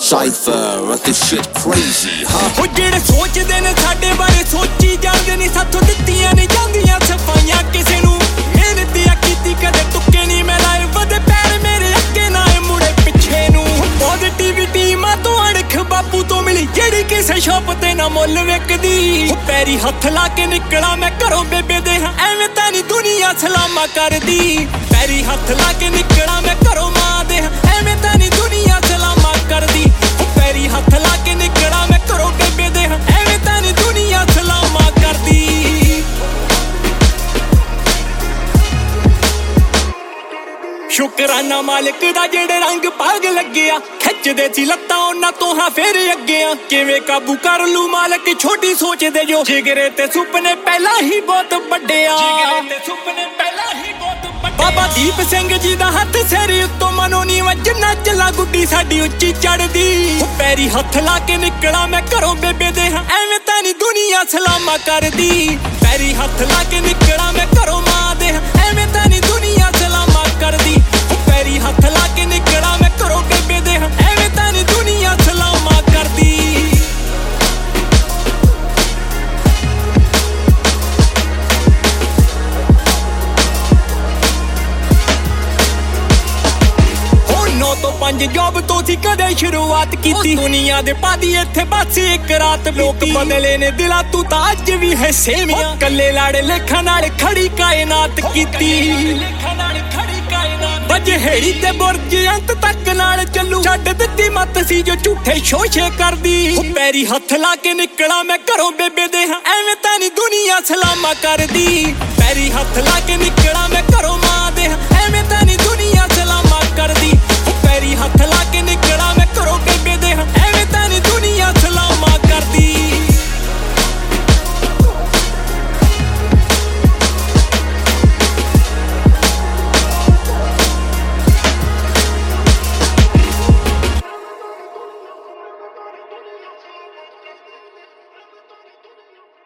Cypher, I this shit crazy, huh? ਉਹ ਜਿਹੜੇ ਸੋਚਦੇ ਨੇ ਸਾਡੇ ਬਾਰੇ ਸੋਚੀ ਜਾਂਦੇ ਨਹੀਂ ਸਾਥੋਂ ਦਿੱਤੀਆਂ ਨਹੀਂ ਜਾਂਦੀਆਂ ਸਫਾਈਆਂ ਕਿਸੇ ਨੂੰ ਮਿਹਨਤ ਦੀਆਂ ਕੀਤੀ ਕਦੇ ਤੁੱਕੇ ਨਹੀਂ ਮੈਂ ਲਾਏ ਵਧੇ ਪੈਰ ਮੇਰੇ ਅੱਗੇ ਨਾ ਮੁੜੇ ਪਿੱਛੇ ਨੂੰ ਪੋਜ਼ਿਟਿਵਿਟੀ ਮਾਂ ਤੋਂ ਅਣਖ ਬਾਪੂ ਤੋਂ ਮਿਲੀ ਜਿਹੜੀ ਕਿਸੇ ਸ਼ੌਪ ਤੇ ਨਾ ਮੁੱਲ ਵਿਕਦੀ ਪੈਰੀ ਹੱਥ ਲਾ ਕੇ ਨਿਕਲਾਂ ਮੈਂ ਘਰੋਂ ਬੇਬੇ ਦੇ ਐਵੇਂ ਤਾਂ ਨਹੀਂ ਦੁਨੀਆ ਸਲਾਮਾ ਕਰਦੀ ਪੈਰੀ ਹੱਥ ਲਾ ਕੇ ਨਿਕਲਾਂ ਮੈਂ ਘਰੋਂ ਮਾਂ ਦੇ ਐਵੇਂ ਤਾਂ ਨਹੀਂ ਦੁਨੀਆ ਸਲਾਮਾ ਕਰਦੀ ਪੈਰੀ ਹੱਥ ਲਾ ਕੇ ਨਿਕਲਾਂ ਮੈਂ ਘਰੋਂ ਬੇਬੇ ਦੇ ਐਵੇਂ ਤਾਂ ਨਹੀਂ ਦੁਨੀਆ ਸਲਾਮਾ ਕਰਦੀ ਸ਼ੁਕਰਾਨਾ ਮਾਲਕ ਦਾ ਜਿਹੜੇ ਰੰਗ ਪਾਗ ਲੱਗਿਆ ਖਿੱਚਦੇ ਸੀ ਲੱਤਾਂ ਉਹਨਾਂ ਤੋਂ ਹਾਂ ਫੇਰ ਅੱਗੇ ਆ ਕਿਵੇਂ ਕਾਬੂ ਕਰ ਲੂ ਮਾਲਕ ਛੋਟੀ ਸੋਚਦੇ ਜੋ ਜਿਗਰੇ ਤੇ ਸੁਪਨੇ ਪਹਿਲਾਂ ਹੀ ਬਹੁਤ ਵੱਡੇ ਆ ਜਿਗਰੇ ਤੇ ਸੁਪਨੇ ਪਹਿਲਾਂ ਹੀ ਬਹੁਤ ਵੱਡੇ ਬਾਬਾ ਦੀਪ ਸਿੰਘ ਜੀ ਦਾ ਹੱਥ ਸਿਰ ਉੱਤੋਂ ਮਨੋਂ ਨੀ ਵੱਜਣਾ ਚਲਾ ਗੁੱਡੀ ਸਾਡੀ ਉੱਚੀ ਚੜਦੀ ਪੈਰੀ ਹੱਥ ਲਾ ਕੇ ਨਿਕਲਾਂ ਮੈਂ ਘਰੋਂ ਬੇਬੇ ਦੇ ਐਵੇਂ ਤਾਂ ਨਹੀਂ ਦੁਨੀਆ ਸਲਾਮਾ ਕਰਦੀ ਪੈਰੀ ਹੱਥ ਲਾ ਕੇ ਨਿਕਲਾਂ ਮੈਂ ਘਰੋਂ ਮਾਂ ਦੇ ਐਵੇਂ ਤਾਂ ਨਹੀਂ ਦੁਨੀਆ ਸਲਾਮਾ ਕਰਦੀ ਪੈਰੀ ਹੱਥ ਲਾ ਕੇ ਨਿਕਲਾਂ ਮੈਂ ਘਰੋਂ ਬੇਬੇ ਦੇ ਐਵੇਂ ਤਾਂ ਨਹੀਂ ਦੁਨੀਆ ਸਲਾਮਾ ਕਰਦੀ ਨੌ ਤੋਂ 5 ਜੌਬ ਤੋਂ ਸੀ ਕਦੇ ਸ਼ੁਰੂਆਤ ਕੀਤੀ ਦੁਨੀਆ ਦੇ ਪਾਦੀ ਇੱਥੇ ਬਸ ਇੱਕ ਰਾਤ ਲੋਕ ਬਦਲੇ ਨੇ ਦਿਲਾਂ ਤੂੰ ਤਾਂ ਅੱਜ ਵੀ ਹੈ ਸੇਮੀਆਂ ਕੱਲੇ ਲਾੜੇ ਲੇਖਾਂ ਨਾਲ ਖੜੀ ਕਾਇਨਾਤ ਕੀਤੀ ਬਜਹੇੜੀ ਤੇ ਬੁਰਜ ਅੰਤ ਤੱਕ ਨਾਲ ਚੱਲੂ ਛੱਡ ਦਿੱਤੀ ਮੱਤ ਸੀ ਜੋ ਝੂਠੇ ਸ਼ੋਸ਼ੇ ਕਰਦੀ ਪੈਰੀ ਹੱਥ ਲਾ ਕੇ ਨਿਕਲਾਂ ਮੈਂ ਘਰੋਂ ਬੇਬੇ ਦੇ ਐਵੇਂ ਤਾਂ ਨਹੀਂ ਦੁਨੀਆ ਸਲਾਮਾ ਕਰਦੀ ਪੈਰੀ ਹੱਥ ਲਾ ਕੇ ਨਿਕਲਾਂ ਮੈਂ ਘਰੋਂ ਮਾਂ ਦੇ ਐਵੇਂ ਤਾਂ ਨਹੀਂ ਦੁਨੀਆ ਸਲਾਮਾ ਕਰਦੀ